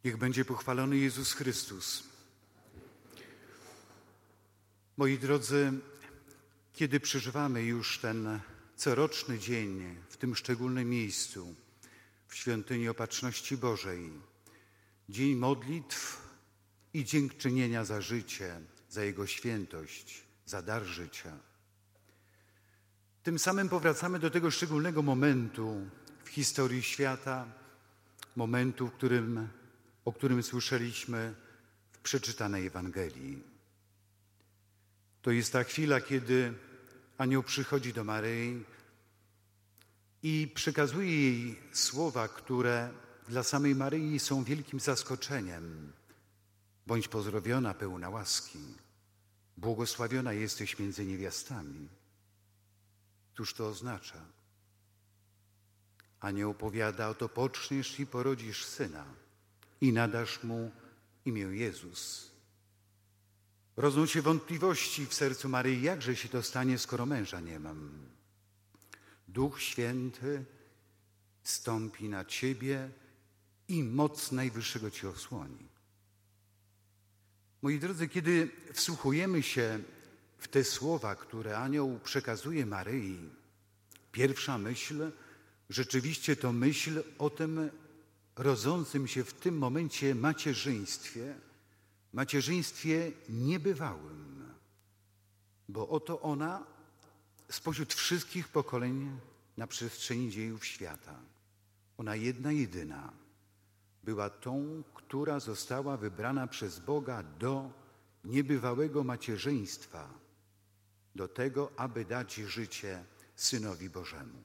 Niech będzie pochwalony Jezus Chrystus. Moi drodzy, kiedy przeżywamy już ten coroczny dzień w tym szczególnym miejscu, w Świątyni Opatrzności Bożej, dzień modlitw i dziękczynienia za życie, za Jego świętość, za dar życia. Tym samym powracamy do tego szczególnego momentu w historii świata, momentu, o którym słyszeliśmy w przeczytanej Ewangelii. To jest ta chwila, kiedy anioł przychodzi do Maryi i przekazuje jej słowa, które dla samej Maryi są wielkim zaskoczeniem. Bądź pozdrowiona, pełna łaski, błogosławiona jesteś między niewiastami. Cóż to oznacza? Anioł powiada, oto poczniesz i porodzisz syna i nadasz mu imię Jezus. Rodzą się wątpliwości w sercu Maryi, jakże się to stanie, skoro męża nie mam. Duch Święty stąpi na ciebie i moc Najwyższego cię osłoni. Moi drodzy, kiedy wsłuchujemy się w te słowa, które anioł przekazuje Maryi, pierwsza myśl, rzeczywiście to myśl o tym rodzącym się w tym momencie macierzyństwie niebywałym, bo oto ona spośród wszystkich pokoleń na przestrzeni dziejów świata, ona jedna, jedyna, była tą, która została wybrana przez Boga do niebywałego macierzyństwa, do tego, aby dać życie Synowi Bożemu.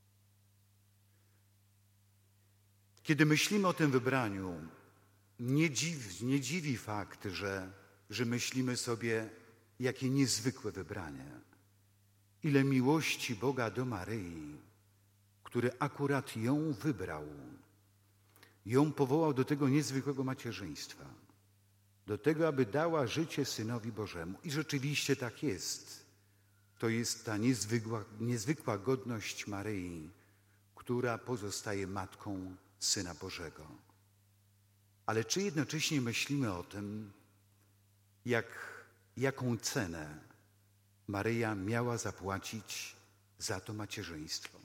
Kiedy myślimy o tym wybraniu, nie dziwi fakt, że myślimy sobie, jakie niezwykłe wybranie. Ile miłości Boga do Maryi, który akurat ją wybrał, ją powołał do tego niezwykłego macierzyństwa, do tego, aby dała życie Synowi Bożemu. I rzeczywiście tak jest. To jest ta niezwykła godność Maryi, która pozostaje matką Syna Bożego. Ale czy jednocześnie myślimy o tym, jaką cenę Maryja miała zapłacić za to macierzyństwo?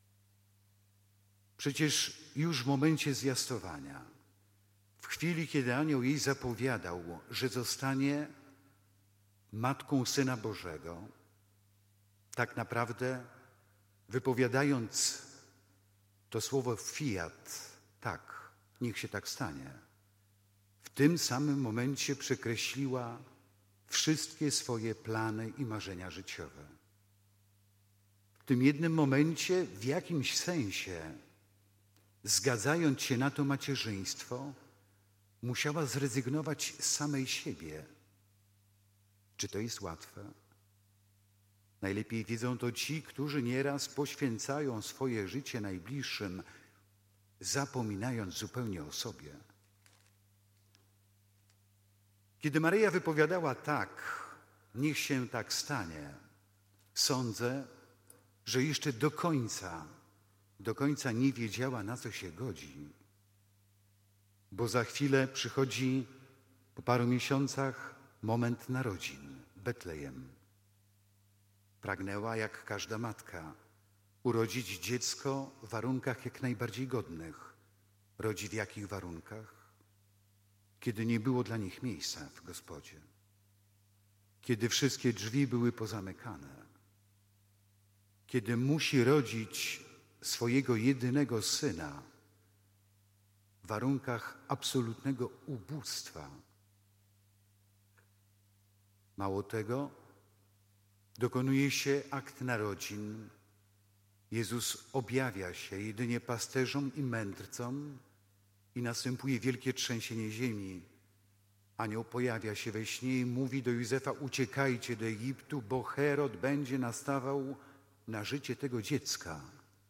Przecież już w momencie zwiastowania, w chwili, kiedy anioł jej zapowiadał, że zostanie matką Syna Bożego, tak naprawdę wypowiadając to słowo fiat, tak, niech się tak stanie, w tym samym momencie przekreśliła wszystkie swoje plany i marzenia życiowe. W tym jednym momencie, w jakimś sensie, zgadzając się na to macierzyństwo, musiała zrezygnować z samej siebie. Czy to jest łatwe? Najlepiej wiedzą to ci, którzy nieraz poświęcają swoje życie najbliższym, zapominając zupełnie o sobie. Kiedy Maryja wypowiadała tak, niech się tak stanie, sądzę, że jeszcze do końca nie wiedziała, na co się godzi. Bo za chwilę przychodzi po paru miesiącach moment narodzin, Betlejem. Pragnęła, jak każda matka, urodzić dziecko w warunkach jak najbardziej godnych. Rodzi w jakich warunkach? Kiedy nie było dla nich miejsca w gospodzie. Kiedy wszystkie drzwi były pozamykane. Kiedy musi rodzić swojego jedynego syna w warunkach absolutnego ubóstwa. Mało tego, dokonuje się akt narodzin. Jezus objawia się jedynie pasterzom i mędrcom i następuje wielkie trzęsienie ziemi. Anioł pojawia się we śnie i mówi do Józefa: uciekajcie do Egiptu, bo Herod będzie nastawał na życie tego dziecka.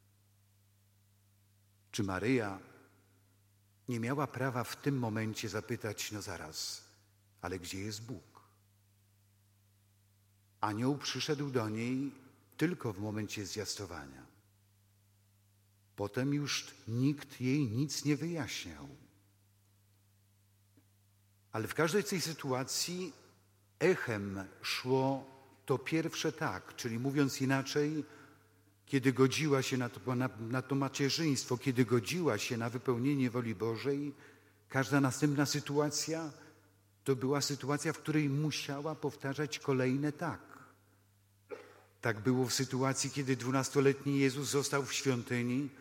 Czy Maryja nie miała prawa w tym momencie zapytać: no zaraz, ale gdzie jest Bóg? Anioł przyszedł do niej tylko w momencie zwiastowania. Potem już nikt jej nic nie wyjaśniał. Ale w każdej tej sytuacji echem szło to pierwsze tak, czyli mówiąc inaczej, kiedy godziła się na to macierzyństwo, kiedy godziła się na wypełnienie woli Bożej, każda następna sytuacja to była sytuacja, w której musiała powtarzać kolejne tak. Tak było w sytuacji, kiedy 12-letni Jezus został w świątyni,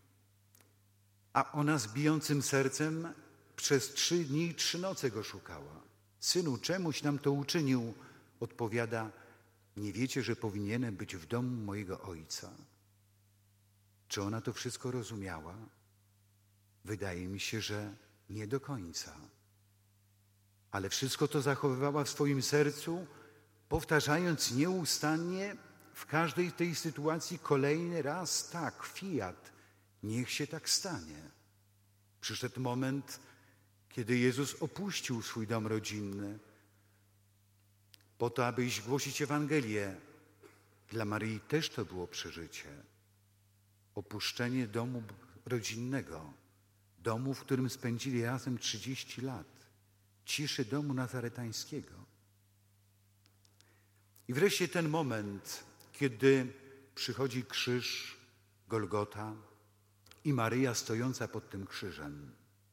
a ona z bijącym sercem przez 3 dni i 3 noce go szukała. Synu, czemuś nam to uczynił? Odpowiada, nie wiecie, że powinienem być w domu mojego Ojca? Czy ona to wszystko rozumiała? Wydaje mi się, że nie do końca. Ale wszystko to zachowywała w swoim sercu, powtarzając nieustannie w każdej tej sytuacji kolejny raz tak, fiat, niech się tak stanie. Przyszedł moment, kiedy Jezus opuścił swój dom rodzinny po to, aby iść głosić Ewangelię. Dla Maryi też to było przeżycie. Opuszczenie domu rodzinnego, domu, w którym spędzili razem 30 lat, ciszy domu nazaretańskiego. I wreszcie ten moment, kiedy przychodzi krzyż, Golgota i Maryja stojąca pod tym krzyżem.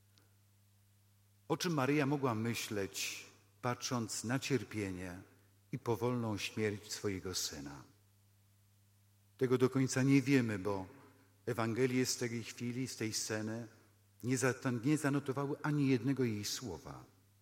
O czym Maryja mogła myśleć, patrząc na cierpienie i powolną śmierć swojego syna? Tego do końca nie wiemy, bo Ewangelie z tej chwili, z tej sceny nie zanotowały ani jednego jej słowa.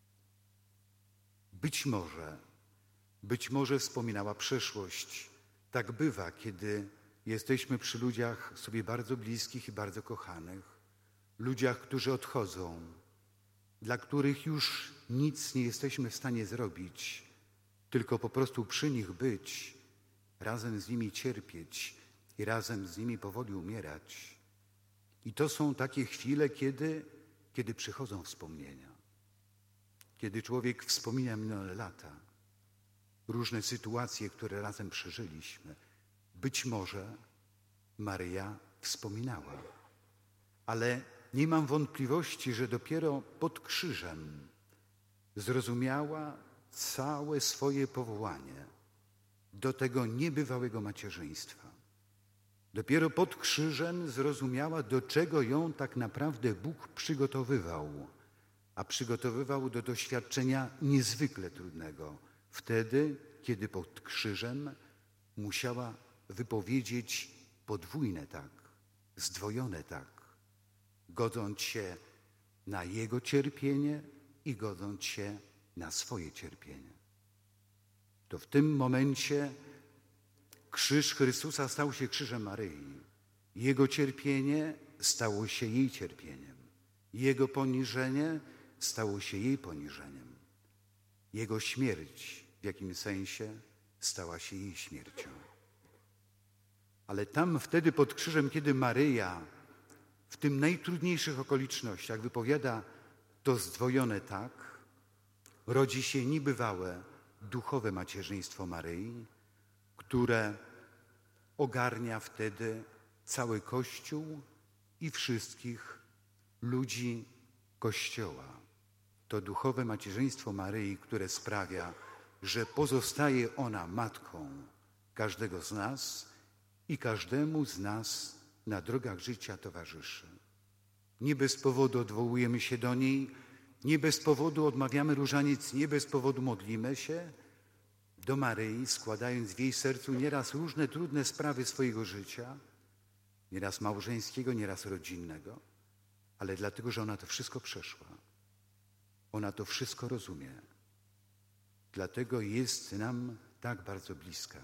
Być może wspominała przeszłość. Tak bywa, kiedy jesteśmy przy ludziach sobie bardzo bliskich i bardzo kochanych. Ludziach, którzy odchodzą, dla których już nic nie jesteśmy w stanie zrobić, tylko po prostu przy nich być, razem z nimi cierpieć i razem z nimi powoli umierać. I to są takie chwile, kiedy przychodzą wspomnienia. Kiedy człowiek wspomina minione lata, różne sytuacje, które razem przeżyliśmy. Być może Maryja wspominała, ale nie mam wątpliwości, że dopiero pod krzyżem zrozumiała całe swoje powołanie do tego niebywałego macierzyństwa. Dopiero pod krzyżem zrozumiała, do czego ją tak naprawdę Bóg przygotowywał, a przygotowywał do doświadczenia niezwykle trudnego. Wtedy, kiedy pod krzyżem musiała wypowiedzieć podwójne tak, zdwojone tak, godząc się na Jego cierpienie i godząc się na swoje cierpienie. To w tym momencie krzyż Chrystusa stał się krzyżem Maryi. Jego cierpienie stało się jej cierpieniem. Jego poniżenie stało się jej poniżeniem. Jego śmierć w jakimś sensie stała się jej śmiercią. Ale tam wtedy pod krzyżem, kiedy Maryja w tym najtrudniejszych okolicznościach wypowiada to zdwojone tak, rodzi się niebywałe duchowe macierzyństwo Maryi, które ogarnia wtedy cały Kościół i wszystkich ludzi Kościoła. To duchowe macierzyństwo Maryi, które sprawia, że pozostaje ona matką każdego z nas i każdemu z nas na drogach życia towarzyszy. Nie bez powodu odwołujemy się do niej, nie bez powodu odmawiamy różaniec, nie bez powodu modlimy się do Maryi, składając w jej sercu nieraz różne trudne sprawy swojego życia, nieraz małżeńskiego, nieraz rodzinnego, ale dlatego, że ona to wszystko przeszła. Ona to wszystko rozumie. Dlatego jest nam tak bardzo bliska.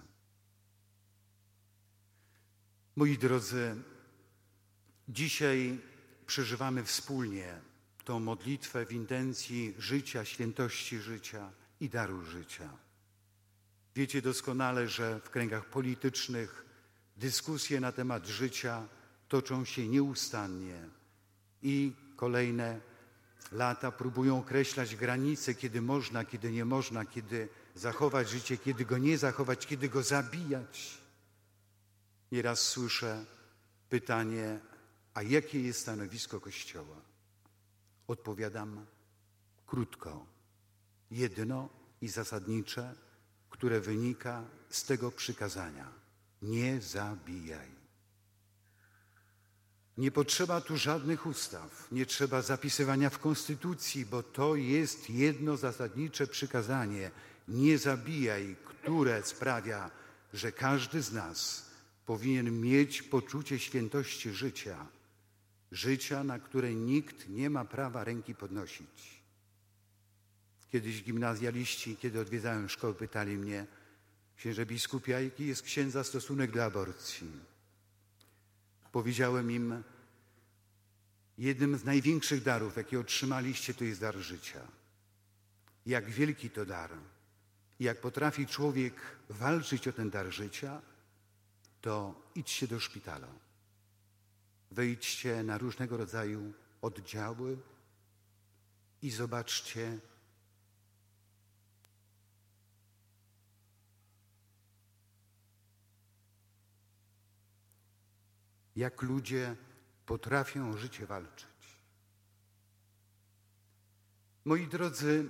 Moi drodzy, dzisiaj przeżywamy wspólnie tą modlitwę w intencji życia, świętości życia i daru życia. Wiecie doskonale, że w kręgach politycznych dyskusje na temat życia toczą się nieustannie i kolejne lata próbują określać granice, kiedy można, kiedy nie można, kiedy zachować życie, kiedy go nie zachować, kiedy go zabijać. Nieraz słyszę pytanie, a jakie jest stanowisko Kościoła? Odpowiadam krótko, jedno i zasadnicze, które wynika z tego przykazania: nie zabijaj. Nie potrzeba tu żadnych ustaw, nie trzeba zapisywania w konstytucji, bo to jest jedno zasadnicze przykazanie: nie zabijaj, które sprawia, że każdy z nas powinien mieć poczucie świętości życia, życia, na które nikt nie ma prawa ręki podnosić. Kiedyś gimnazjaliści, kiedy odwiedzałem szkołę, pytali mnie: księże biskupie, a jaki jest księdza stosunek do aborcji? Powiedziałem im: jednym z największych darów, jakie otrzymaliście, to jest dar życia. Jak wielki to dar, jak potrafi człowiek walczyć o ten dar życia, to idźcie do szpitala. Wejdźcie na różnego rodzaju oddziały i zobaczcie, jak ludzie potrafią o życie walczyć. Moi drodzy,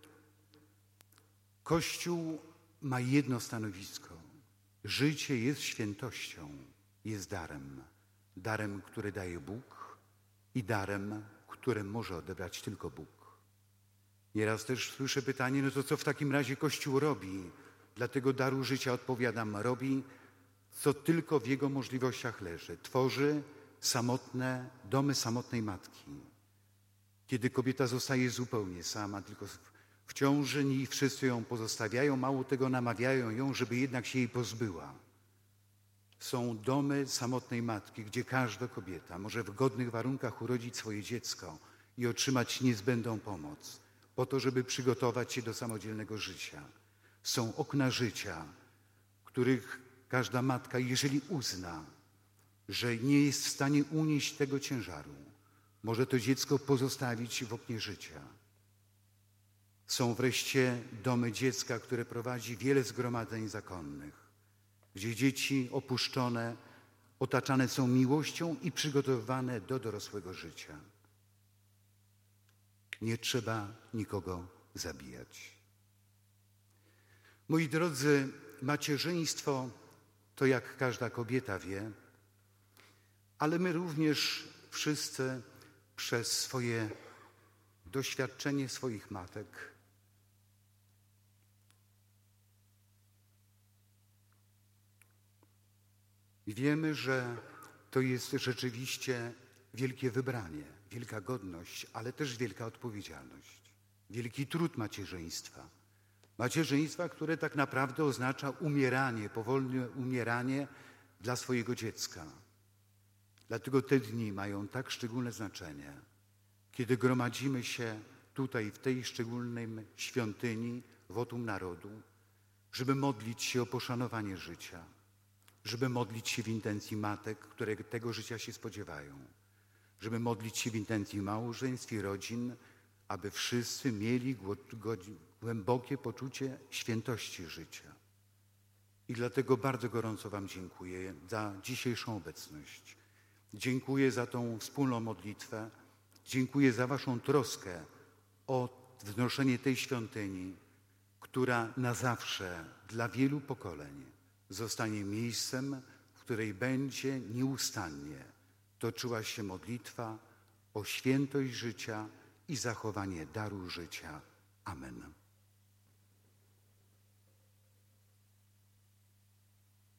Kościół ma jedno stanowisko. Życie jest świętością, jest darem. Darem, który daje Bóg i darem, który może odebrać tylko Bóg. Nieraz też słyszę pytanie: no to co w takim razie Kościół robi? Dla tego daru życia odpowiadam: robi, co tylko w jego możliwościach leży. Tworzy samotne domy samotnej matki. Kiedy kobieta zostaje zupełnie sama, tylko w ciąży, i wszyscy ją pozostawiają, mało tego, namawiają ją, żeby jednak się jej pozbyła. Są domy samotnej matki, gdzie każda kobieta może w godnych warunkach urodzić swoje dziecko i otrzymać niezbędną pomoc, po to, żeby przygotować się do samodzielnego życia. Są okna życia, których każda matka, jeżeli uzna, że nie jest w stanie unieść tego ciężaru, może to dziecko pozostawić w oknie życia. Są wreszcie domy dziecka, które prowadzi wiele zgromadzeń zakonnych, gdzie dzieci opuszczone, otaczane są miłością i przygotowywane do dorosłego życia. Nie trzeba nikogo zabijać. Moi drodzy, macierzyństwo to, jak każda kobieta wie, ale my również wszyscy przez swoje doświadczenie swoich matek wiemy, że to jest rzeczywiście wielkie wybranie, wielka godność, ale też wielka odpowiedzialność, wielki trud macierzyństwa. Macierzyństwa, które tak naprawdę oznacza umieranie, powolne umieranie dla swojego dziecka. Dlatego te dni mają tak szczególne znaczenie, kiedy gromadzimy się tutaj, w tej szczególnej świątyni, wotum narodu, żeby modlić się o poszanowanie życia, żeby modlić się w intencji matek, które tego życia się spodziewają, żeby modlić się w intencji małżeństw i rodzin, aby wszyscy mieli głębokie poczucie świętości życia. I dlatego bardzo gorąco wam dziękuję za dzisiejszą obecność. Dziękuję za tą wspólną modlitwę. Dziękuję za waszą troskę o wznoszenie tej świątyni, która na zawsze dla wielu pokoleń zostanie miejscem, w której będzie nieustannie toczyła się modlitwa o świętość życia i zachowanie daru życia. Amen.